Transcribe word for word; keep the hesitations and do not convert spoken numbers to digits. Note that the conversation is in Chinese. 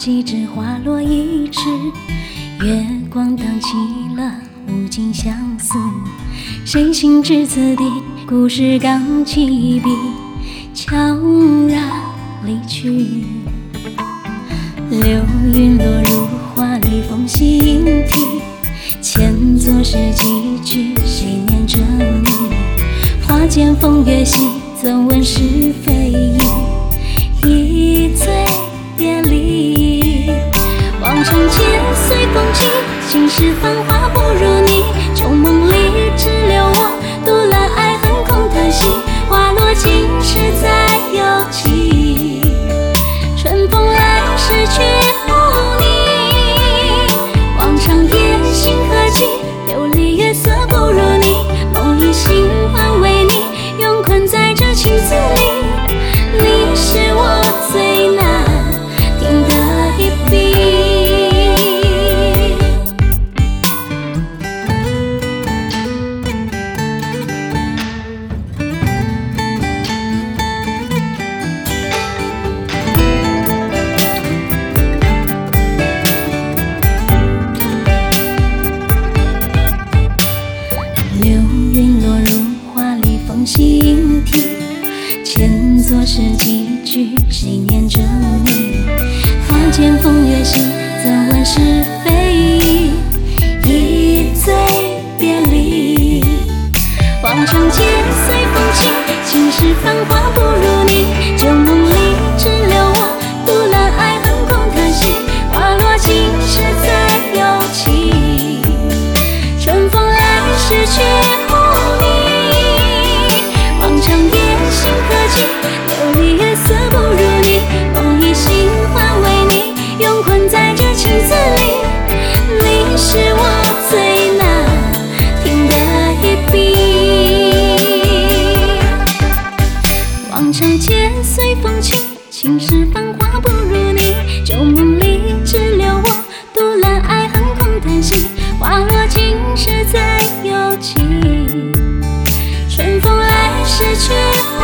几枝花落一枝，月光荡起了无尽相思。谁心知此地，故事刚起笔，悄然离去。流云落入华丽风信体，前作是几句，谁念着你？花间风月戏，怎问是非意？一醉别离，望长街随风起，心事繁华不如你。旧梦里只留我独揽爱恨空叹息，花落尽时再有期，春风来时却无你。望长夜星河际，琉璃月色不如你。梦里心换为你，永困在这情字里。你是我最难听的一笔。流云落入华丽风信体，前作是几句，谁念着你？花间风月戏，怎问是非意？一醉别离，望长街随风起，心事繁华不如你。旧梦里只留我独揽爱恨空叹息，花落尽时再有期，春风来时却无你。望长夜星河际，琉璃月色不如你。梦以心换为你，永困在这情字里。你是我最难听的一笔。望长街随风起，情事繁华不如你。旧梦里只留我独揽爱恨空叹息，花落尽时再有期，春风来时却